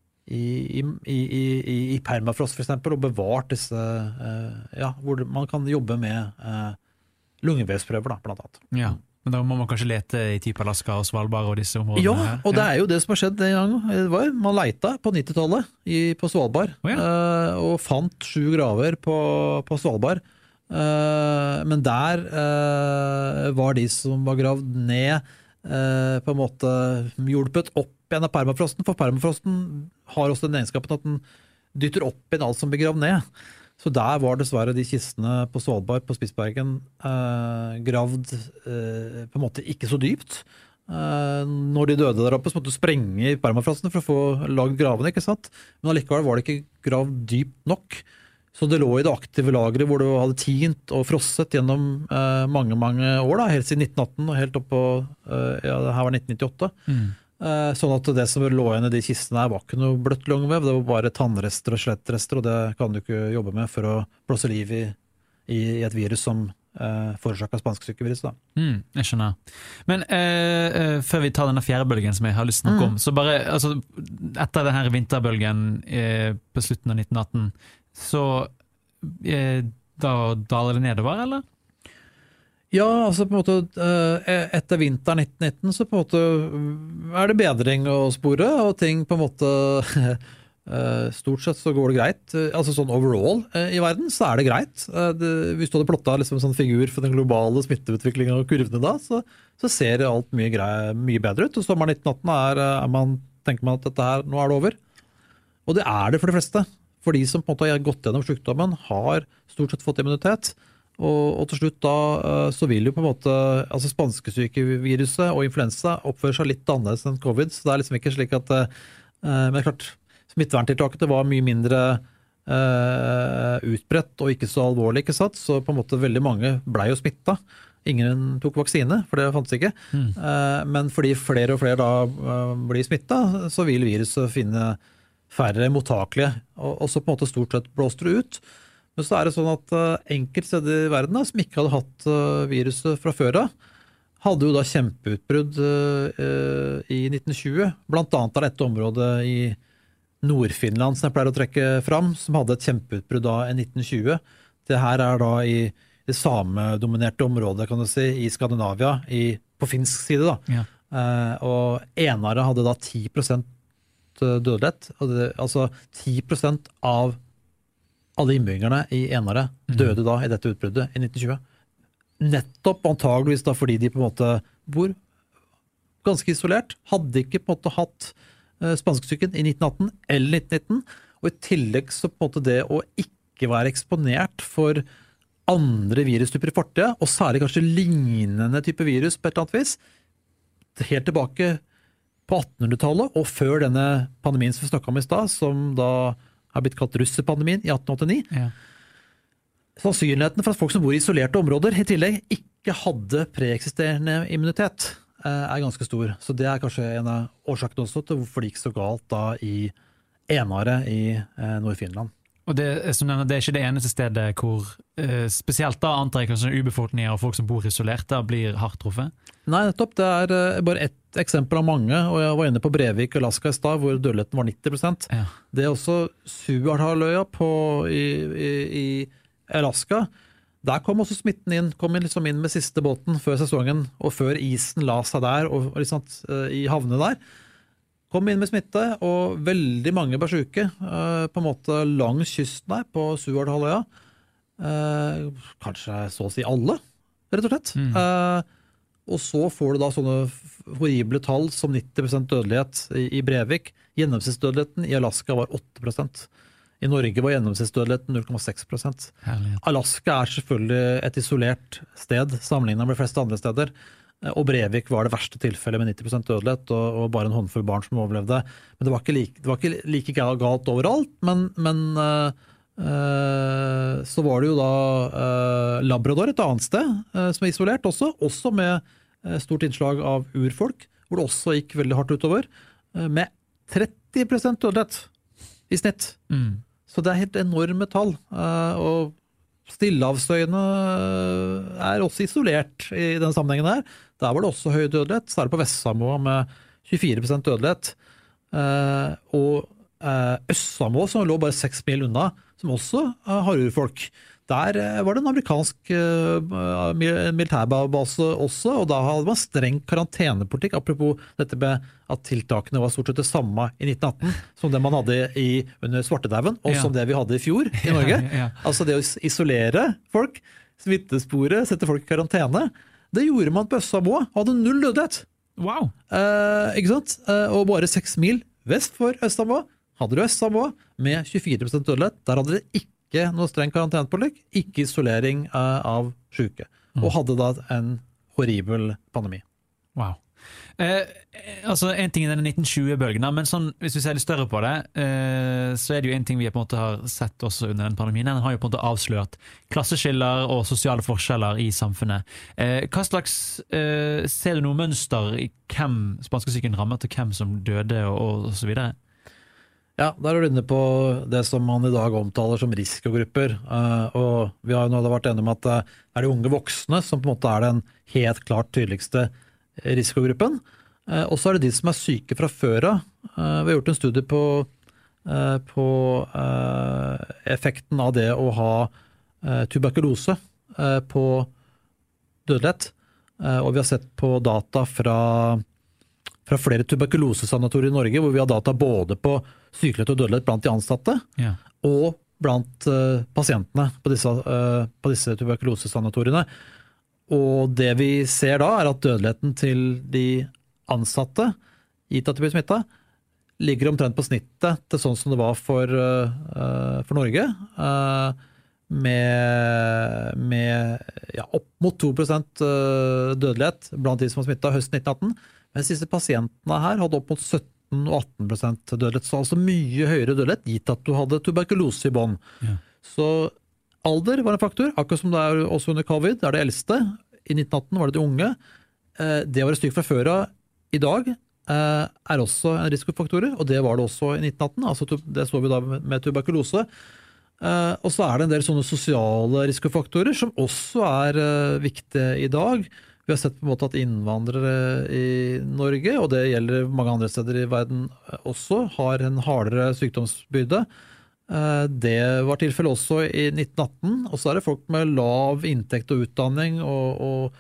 permafrost for eksempel, og bevart disse, hvor man kan jobbe med lungevevsprøver da, blant annet. Ja. Men da må man kanskje lete i typ Alaska og Svalbard og disse områdene? Ja, og det jo det som har skjedd en gang. Man leita på 90-tallet på Svalbard, og fant 7 graver på Svalbard. Men der var de som var gravd ned, på en måte hjulpet opp igjen av permafrosten, for permafrosten har også den egenskapen at den dytter opp igjen alt som blir gravd ned. Så der var dessverre de kistene på Svalbard, på Spitsbergen, gravd på en måte ikke så dypt. Når de døde der oppe, så måtte du sprenge i permafrosten for å få lagd gravene, ikke sant? Men allikevel var det ikke gravd dypt nok. Så det lå i det aktive lageret hvor det hadde tint og frosset gjennom mange, mange år, da, helt siden 1918 og helt opp på, det her var 1998. Sånn at det som lå igjen i de kistene var ikke noe bløtt lungevev, det var bare tannrester og skjelettrester, og det kan du ikke jobbe med for å blåse liv i et virus som forårsaket spanskesykevirus da. Jeg skjønner. Men før vi tar denne fjerde bølgen som jeg har lyst til å snakke om, så bare, altså, etter denne vinterbølgen på slutten av 1918, så da daler det nedover, eller? Ja, altså på en måte etter vinteren 1919 så på en måte det bedring å spore, og ting på en måte stort sett så går det greit. Altså sånn overall i verden så det greit. Hvis du hadde plottet liksom en sånn figur for den globale smitteutviklingen og kurvene da, så ser alt mye bedre ut. Og sommeren 1918 tenker man at dette her, nå det over. Og det det for de fleste. For de som på en måte har gått gjennom sykdommen, har stort sett fått immunitet. Og til slutt da, så vil jo på en måte, altså spanskesykeviruset og influensa oppfører seg litt annerledes enn covid, så det liksom ikke slik at, men det klart, smitteverntiltakene var mye mindre utbredt og ikke så alvorlig, ikke sant? Så på en måte veldig mange ble jo smittet. Ingen tok vaksine, for det fantes ikke. Men fordi flere og flere da blir smittet, så vil viruset finne færre mottakelige, og så på en måte stort sett blåster det ut. Men så det sånn at enkelte steder i verden da, som ikke hadde hatt viruset fra før av, hadde jo da kjempeutbrudd i 1920. Blant annet dette området i Nord-Finland som jeg pleier å trekke fram, som hadde et kjempeutbrudd da i 1920. Det her da i det samedominerte området, kan du si, i Skandinavia, på finsk side da. Ja. Og enere hadde da 10% dødelighet, altså 10% av alle innbyggerne i enere døde da i dette utbruddet i 1920. Nettopp antageligvis da fordi de på en måte bor ganske isolert, hadde ikke på en måte hatt spanskesyken i 1918 eller 1919, og i tillegg så på en måte det å ikke være eksponert for andre virustyper i fortida, og særlig kanskje lignende type virus på et eller annet vis, helt tilbake på 1800-tallet, og før denne pandemien som vi snakket om i sted, som da har blitt kalt russerpandemien i 1889. Ja. Sannsynligheten for at folk som bor i isolerte områder i tillegg ikke hadde preeksisterende immunitet, ganske stor. Så det kanskje en av årsakene også til hvorfor det gikk så galt da i Enare i Nord-Finland. Og det er ikke det eneste stedet hvor spesielt da antar jeg kanskje ubefolkninger og folk som bor isolert da blir hardt truffet? Nei, nettopp. Det bare ett eksempel av mange, og jeg var inne på Brevik, Alaska i stad, hvor dødeligheten var 90%. Ja. Det er også Seward-halvøya i Alaska. Der kom også smitten inn, liksom inn med siste båten før sesongen, og før isen la seg der, og liksom, i havnene der. Kom inn med smitte, og veldig mange ble syke, på en måte langs kysten der, på Seward-halvøya. Kanskje så å si alle, rett og slett. Og så får du da sånne horrible tall som 90% dødelighet i Brevik. Gjennomsnittsdødeligheten i Alaska var 8%. I Norge var gjennomsnittsdødeligheten 0,6%. Alaska selvfølgelig et isolert sted, sammenlignet med de fleste andre steder. Og Brevik var det verste tilfellet med 90% dødelighet, og bare en håndfull barn som overlevde. Men det var ikke like galt overalt, men så var det jo da Labrador et annet sted, som er isolert også med stort innslag av urfolk, hvor det også gikk veldig hardt utover, med 30% dødelighet i snitt. Så det helt enorme tall, og Stillehavsøyene også isolert i den sammenhengen her. Der var det også høy dødelighet, særlig på Vest-Samoa med 24% dødelighet. Og Øst-Samoa, som lå bare 6 mil unna, som også har urfolk. Der var det en amerikansk militærbase også, og da hadde man streng karantenepolitikk, apropos dette med at tiltakene var stort sett det samme i 1918 som det man hadde under svartedauden, og som det vi hadde i fjor i Norge. Altså det å isolere folk, smittespore, sette folk i karantene, det gjorde man på Øst-Samoa, hadde 0 dødelighet. Wow! Ikke sant? Og bare 6 mil vest for Øst-Samoa hadde du Øst-Samoa med 24% dødelighet. Der hadde det ikke noe streng karantenepolitikk, ikke isolering av syke, og hadde da en horribel pandemi. Wow. Altså en ting i denne 1920-bølgen, men sånn, hvis vi ser litt større på det, så er det jo en ting vi på en måte har sett også under den pandemien. Den har jo på en måte avslørt klasseskiller og sosiale forskjeller i samfunnet. Hva slags, ser du noe mønster i hvem spanskesyken rammet, og hvem som døde og så videre? Ja, der er du inne på det som man i dag omtaler som risikogrupper, og vi har jo nå vært enige om at det er de unge voksne som på en måte er den helt klart tydeligste risikogruppen, og så er det de som er syke fra før av. Vi har gjort en studie på effekten av det å ha tuberkulose på dødelighet, og vi har sett på data fra flere tuberkulosesanatorier i Norge, hvor vi har data både på sykelighet og dødelighet blant de ansatte, og blant pasientene på disse tuberkulosesanatoriene. Og det vi ser da, er at dødeligheten til de ansatte, gitt at de blir smittet, ligger omtrent på snittet til sånn som det var for Norge, med opp mot 2% dødelighet blant de som var smittet høsten 1918, mens disse pasientene her hadde opp mot 17 og 18% dødelighet, så altså mye høyere dødelighet, gitt at du hadde tuberkulose i bånd. Så alder var en faktor, akkurat som det er også under covid, det er det eldste. I 1918 var det de unge. Det å være syk fra før av i dag er også en risikofaktorer, og det var det også i 1918, altså det så vi da med tuberkulose. Og så er det en del sånne sosiale risikofaktorer som også er viktige i dag. Vi har sett på en måte at innvandrere i Norge, og det gjelder mange andre steder i verden også, har en hardere sykdomsbyrde. Det var tilfellet også i 1918, og så er det folk med lav inntekt og utdanning og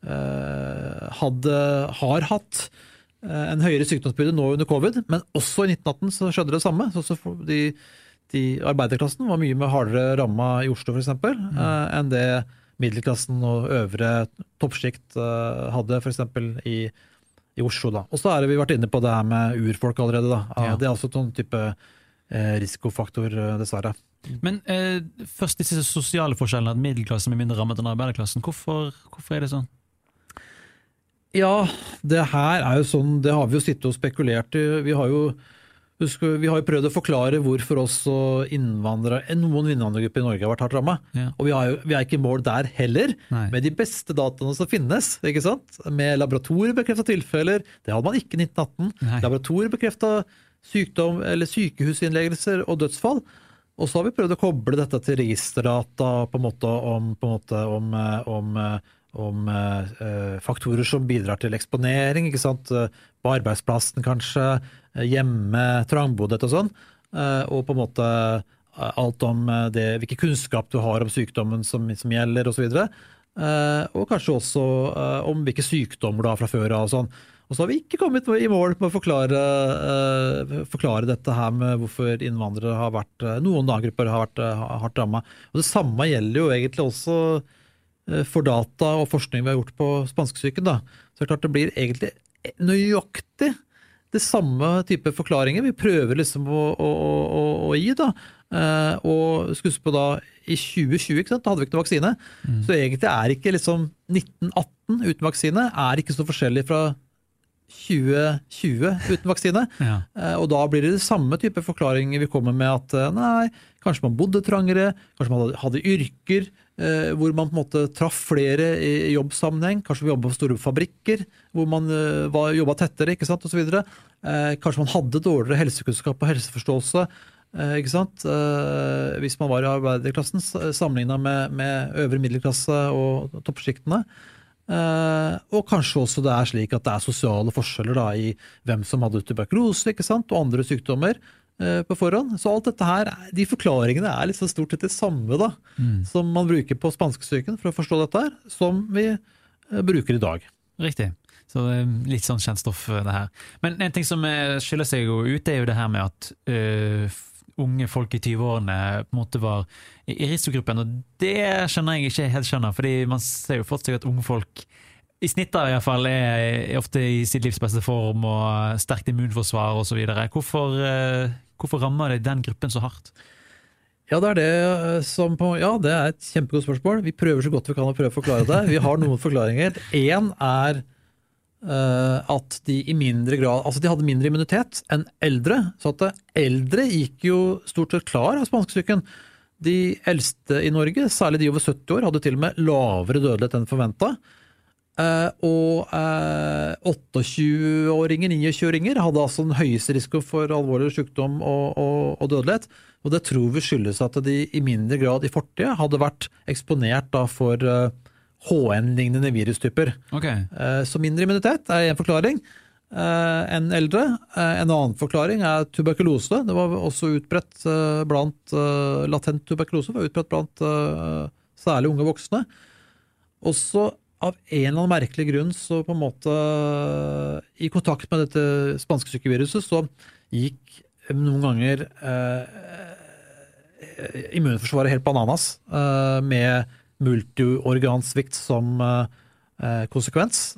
har hatt en høyere sykdomsbyrde nå under covid, men også i 1918 så skjedde det samme. Så de arbeiderklassen var mye med hardere rammet i Oslo for eksempel, enn det middelklassen og øvre toppsjikt hadde for eksempel i Oslo da. Og så er det vi vært inne på det her med urfolk allerede da. Det er også en type risikofaktor dessverre. Men først disse sosiale forskjellene, at middelklassen er mindre rammet enn arbeiderklassen, hvorfor er det sånn? Ja, det her jo sånn, det har vi jo sittet og spekulert i. Vi har jo prøvd å forklare hvorfor også noen innvandrergrupper i Norge har vært hardt rammet. Ja. Og vi ikke i mål der heller, Nei. med de beste dataene som finnes, ikke sant? Med laboratoriebekreftet tilfeller, det hadde man ikke i 1918. Nei. Laboratoriebekreftet sykdom eller sykehusinnleggelser og dødsfall. Og så har vi prøvd å koble dette til registerdata om faktorer som bidrar til eksponering, ikke sant? På arbeidsplassen kanskje, hjemme, trangboddhet og sånn, og på en måte alt om hvilken kunnskap du har om sykdommen som gjelder og så videre, og kanskje også om hvilke sykdommer du har fra før og sånn. Og så har vi ikke kommet i mål med å forklare dette her med hvorfor innvandrere noen grupper har vært hardt rammet. Og det samme gjelder jo egentlig også for data og forskning vi har gjort på spanskesyken. Så det er klart det blir egentlig nøyaktig det samme type forklaringer vi prøver liksom å gi da. Og husk på da i 2020, ikke sant? Da hadde vi ikke noen vaksine. Så egentlig ikke liksom 1918 uten vaksine ikke så forskjellig fra 2020 uten vaksine. Ja. Og da blir det samme type forklaringer vi kommer med at nei, kanskje man bodde trangere, kanskje man hadde yrker hvor man på en måte traff flere i jobbsammenheng, kanskje vi jobbet på store fabrikker hvor man jobbet tettere, ikke sant, og så videre. Kanskje man hadde dårligere helsekunnskap og helseforståelse, ikke sant? Hvis man var i arbeiderklassen sammenlignet med øvre middelklasse og toppskiktene. Og kanskje også det slik at det sosiale forskjeller da, i hvem som hadde tuberkulose, ikke sant, og andre sykdommer på forhånd. Så alt dette her, de forklaringene liksom stort sett det samme da, som man bruker på spanskesyken for å forstå dette her, som vi bruker i dag. Riktig. Så det litt sånn kjent stoff det her. Men en ting som skiller seg jo ut jo det her med at unge folk i 20-årene på en måte var i risikogruppen, og det skjønner jeg ikke helt skjønner, fordi man ser jo fortsatt at unge folk i snittet i hvert fall ofte i sitt livs beste form og sterkt immunforsvar og så videre. Hvorfor rammer det den gruppen så hardt? Ja, det det et kjempegodt spørsmål. Vi prøver så godt vi kan å prøve å forklare det. Vi har noen forklaringer. En at de i mindre grad, altså de hadde mindre immunitet enn eldre, så at eldre gikk jo stort sett klar av spanskesyken. De eldste i Norge, særlig de over 70 år, hadde til og med lavere dødelighet enn forventet. Og 28-åringer, 29-åringer hadde altså den høyeste risiko for alvorlig sykdom og dødelighet. Og det tror vi skyldes at de i mindre grad i fortida hadde vært eksponert da for HN-lignende virustyper. Okay. Så mindre immunitet en forklaring enn eldre. En annen forklaring tuberkulose. Det var også utbredt latent tuberkulose var utbredt blant særlig unge voksne. Også av en eller annen merkelig grunn så på en måte i kontakt med dette spanskesykeviruset så gikk noen ganger immunforsvaret helt bananas med multiorgansvikt som konsekvens.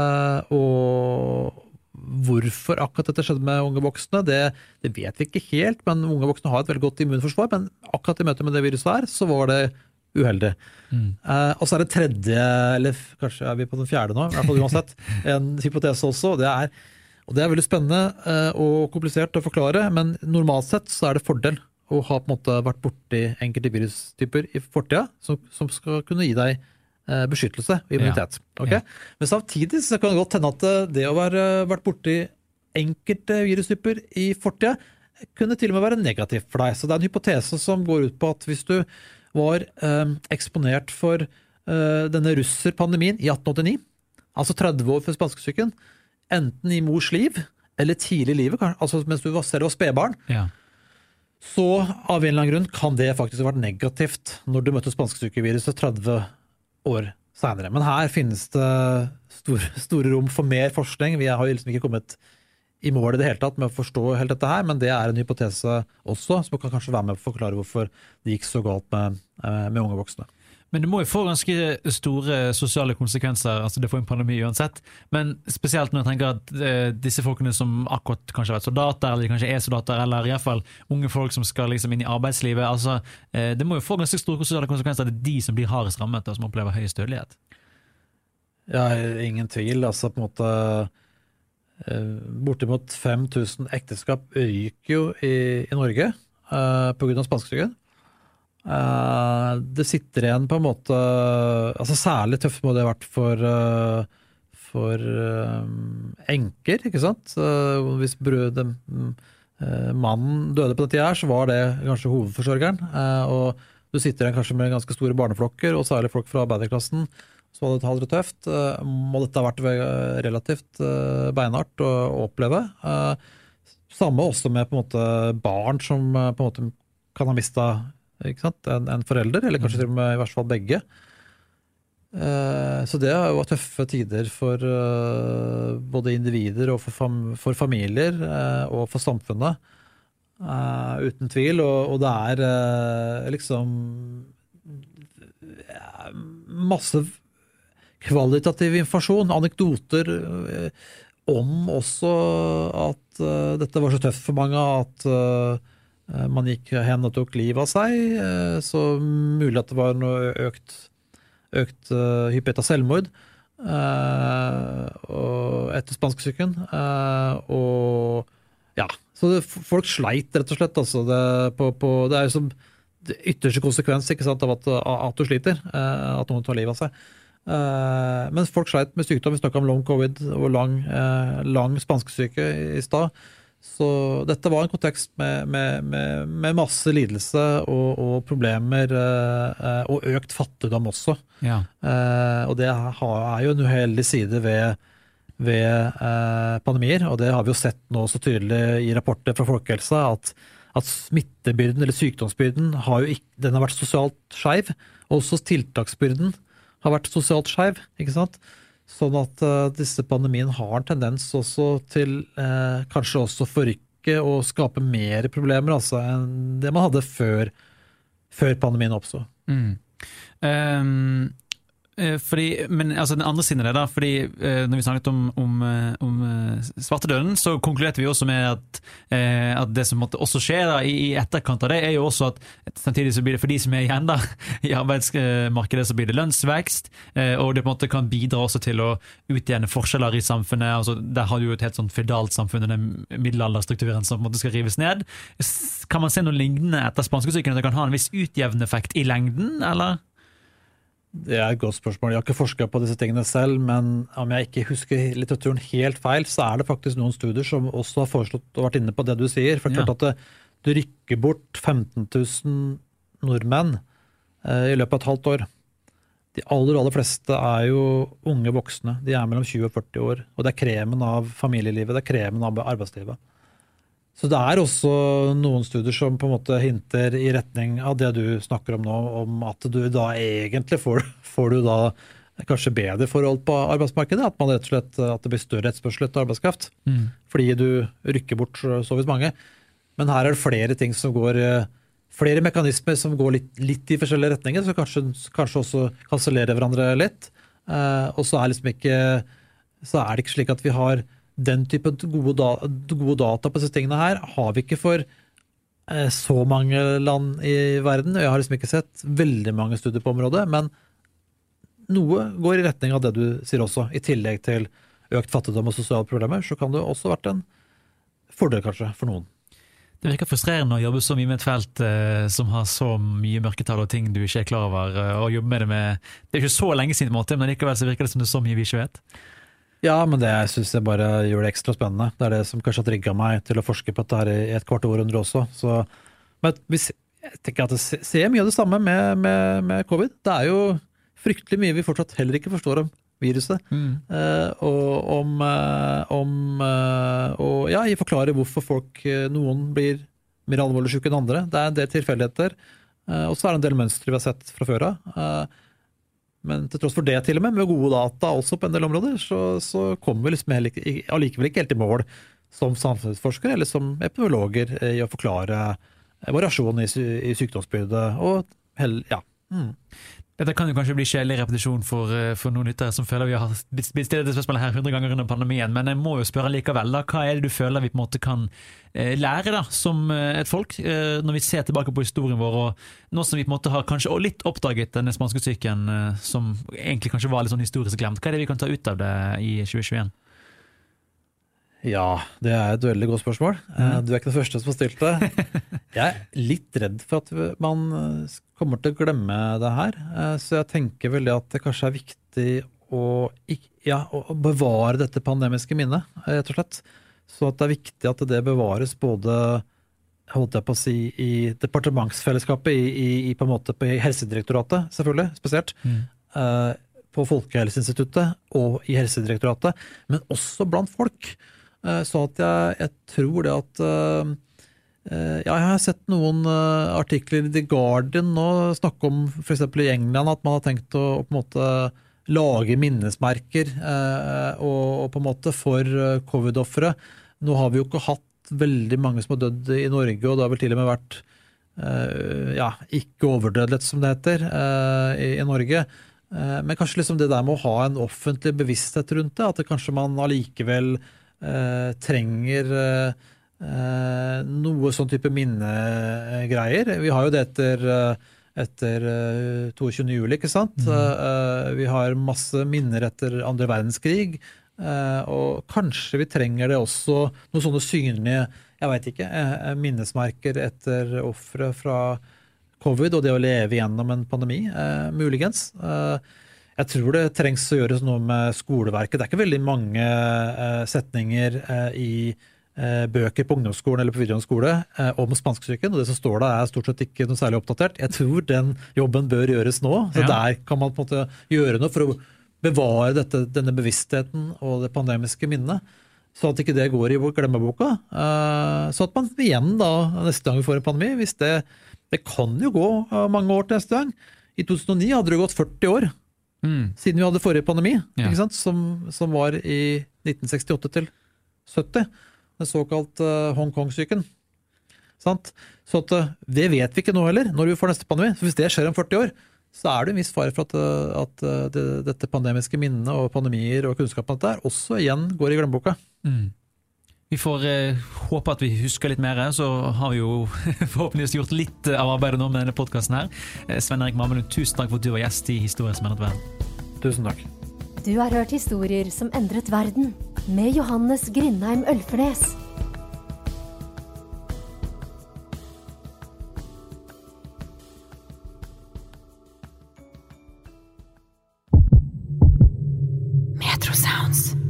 Og hvorfor akkurat dette skjedde med unge voksne, det vet vi ikke helt, men unge voksne har et veldig godt immunforsvar, men akkurat i møte med det viruset her, så var det uheldig. Og så det tredje, eller kanskje vi på den fjerde nå, i hvert fall uansett, en hypotese også, og det veldig spennende og komplisert å forklare, men normalt sett så det fordel å ha på en måte vært borti enkelte virustyper i fortida, som skal kunne gi deg beskyttelse og immunitet. Ja. Okay? Ja. Men samtidig så kan det godt hende at det å vært borti enkelte virustyper i fortida kunne til og med være negativt for deg. Så det en hypotese som går ut på at hvis du var eksponert for denne russerpandemien i 1889, altså 30 år før spanskesyken, enten i mors liv eller tidlig i livet, altså mens du selv var spedbarn, så av en eller annen grunn kan det faktisk ha vært negativt når du møtte spanskesykeviruset 30 år senere. Men her finnes det store rom for mer forskning. Vi har jo liksom ikke kommet i mål i det hele tatt med å forstå helt dette her, men det en hypotese også, som kan kanskje være med å forklare hvorfor det gikk så galt med unge voksne. Men det må jo få ganske store sosiale konsekvenser, altså det får en pandemi uansett, men spesielt når jeg tenker at disse folkene som akkurat kanskje har vært soldater, eller kanskje soldater, eller i hvert fall unge folk som skal liksom inn i arbeidslivet, altså det må jo få ganske store sosiale konsekvenser, det de som blir hardest rammet og som opplever høyest dødelighet. Ja, ingen tvil. Altså på en måte bortimot 5000 ekteskap ryker jo i Norge på grunn av spanskesyken. Det sitter igjen på en måte, altså særlig tøft må det ha vært for enker, ikke sant? Hvis mannen døde på dette tida her, så var det kanskje hovedforsørgeren, og du sitter igjen kanskje med ganske store barneflokker, og særlig folk fra arbeiderklassen, så hadde det tøft. Må dette ha vært relativt beinhardt å oppleve. Samme også med på en måte barn som på en måte kan ha mistet, ikke sant? En forelder, eller kanskje til og med i hvert fall begge. Så det er jo tøffe tider for både individer og for familier og for samfunnet, uten tvil. Og det er liksom masse kvalitativ informasjon, anekdoter om også at dette var så tøft for mange at man gikk hen og tok liv av seg, så mulig at det var noe økt hyppighet av selvmord og etter spanskesyken, og ja, så folk sleit rett og slett, altså det er jo som ytterste konsekvens, ikke sant, av at du sliter, at noen tar liv av seg. Men folk sleit med sykdom. Vi snakket om long covid og lang spanskesyke i stad. Så dette var en kontekst med masse lidelse og problemer og økt fattigdom også. Ja. Og det er jo en uheldig side ved pandemier, og det har vi jo sett nå så tydelig i rapporter fra Folkehelsa, at smittebyrden eller sykdomsbyrden den har vært sosialt skeiv. Også tiltaksbyrden har vært sosialt skeiv, ikke sant? Sånn at disse pandemien har en tendens også til kanskje også forrykke og skape mer problemer altså, enn det man hadde før pandemien oppstod. Men altså den andre siden av det da, fordi når vi snakket om svartedøden, så konkluderte vi også med at det som måtte også skje da, i etterkant av det, er jo også at samtidig så blir det for de som er igjen da, i arbeidsmarkedet, så blir det lønnsvekst, og det på en måte kan bidra også til å utjevne forskjeller i samfunnet. Altså, der har du jo et helt sånn føydalt samfunn, den middelalderstrukturen som på en måte skal rives ned. Kan man se noe lignende etter spanskesyken, at det kan ha en viss utjevnende effekt i lengden, eller? Det er et godt spørsmål. Jeg har ikke forsket på disse tingene selv, men om jeg ikke husker litteraturen helt feil, så er det faktisk noen studier som også har foreslått og vært inne på det du sier. For det er klart at du rykker bort 15 000 nordmenn i løpet av et halvt år. De aller fleste er jo unge voksne. De er mellom 20 og 40 år. Og det er kremen av familielivet, det er kremen av arbeidslivet. Så det er også noen studier som på en måte hinter i retning av det du snakker om nå, om at du da egentlig får du da kanskje bedre forhold på arbeidsmarkedet, at man rett og slett, at det blir større etterspørsel etter arbeidskraft, fordi du rykker bort så vidt mange. Men her er det flere ting som går, flere mekanismer som går litt i forskjellige retninger, så kanskje også kansellerer hverandre litt, og så er det ikke slik at vi har den type gode data på disse tingene her har vi ikke for så mange land i verden. Jeg har liksom ikke sett veldig mange studier på området, men noe går i retning av det du sier også. I tillegg til økt fattigdom og sosiale problemer, så kan det også vært en fordel kanskje for noen. Det virker frustrerende å jobbe så mye med et felt som har så mye mørketall og ting du ikke er klar over, og jobbe med det det er ikke så lenge siden, men likevel så virker det som det er så mye vi ikke vet. Ja, men det synes jeg bare gjør det ekstra spennende. Det er det som kanskje har trigget meg til å forske på dette her i et kvart århundre også. Men jeg tenker at det ser mye av det samme med covid. Det er jo fryktelig mye vi fortsatt heller ikke forstår om viruset. Og jeg forklarer hvorfor noen blir mer alvorlig syke enn andre. Det er en del tilfeldigheter. Og så er det en del mønstre vi har sett fra før av. Men til tross for det til og med gode data også på en del områder, så kommer vi liksom allikevel ikke helt i mål som samfunnsforskere eller som epidemiologer i å forklare variasjon i sykdomsbyrde. Dette kan jo kanskje bli kjedelig repetisjon for noen lyttere som føler vi har blitt stilt det spørsmålet her 100 ganger under pandemien, men jeg må jo spørre likevel da, hva det du føler vi på en måte kan lære da, som et folk, når vi ser tilbake på historien vår, og nå som vi på en måte har kanskje litt oppdaget denne spanskesyken, som egentlig kanskje var litt sånn historisk glemt, hva det vi kan ta ut av det i 2021? Ja, det et veldig godt spørsmål. Du ikke den første som har stilt det. Jeg litt redd for at man kommer til å glemme det her, så jeg tenker veldig at det kanskje viktig å bevare dette pandemiske minnet, rett og slett. Så at det viktig at det bevares både, holdt jeg på å si, i departementsfellesskapet, i på en måte på Helsedirektoratet, selvfølgelig, spesielt, på Folkehelseinstituttet og i Helsedirektoratet, men også blant folk. Så at jeg tror det at jeg har sett noen artikler i The Guardian nå snakke om for eksempel i England at man har tenkt å på en måte lage minnesmerker og på en måte for covid-offere. Nå har vi jo ikke hatt veldig mange som har dødd i Norge, og det har vel til og med vært ikke overdødelighet som det heter i Norge. Men kanskje liksom det der med å ha en offentlig bevissthet rundt det, at det kanskje man allikevel trenger noe sånn type minnegreier. Vi har jo det etter 22. juli, ikke sant? Vi har masse minner etter andre verdenskrig, og kanskje vi trenger det også noen sånne synlige, jeg vet ikke, minnesmerker etter offre fra covid og det å leve gjennom en pandemi, muligens. Jeg tror det trengs å gjøres noe med skoleverket. Det ikke veldig mange setninger i bøker på ungdomsskolen eller på videregående skole om spanskesyken, og det som står der stort sett ikke noe særlig oppdatert. Jeg tror den jobben bør gjøres nå, så der kan man på en måte gjøre noe for å bevare denne bevisstheten og det pandemiske minnet, så at ikke det går i glemmeboka. Så at man igjen da, neste gang vi får en pandemi, hvis det kan jo gå mange år til neste gang. I 2009 hadde det gått 40 år, siden vi hadde forrige pandemi, ikke sant? Som var i 1968 til 70, den såkalt Hongkong-syken. Sant? Så at, det vet vi ikke nå heller, når vi får neste pandemi. Så hvis det skjer om 40 år, så det en viss fare for at dette pandemiske minnet og pandemier og kunnskapen at det også igjen går i glemmeboka. Vi får håpe at vi husker litt mer, så har vi jo forhåpentligvis gjort litt av arbeidet nå med denne podcasten her. Sven Erik Mamelund, tusen takk for at du var gjest i Historie som endret verden. Tusen takk. Du har hørt historier som endret verden, med Johannes Grindheim Ølfernes. Metro Sounds.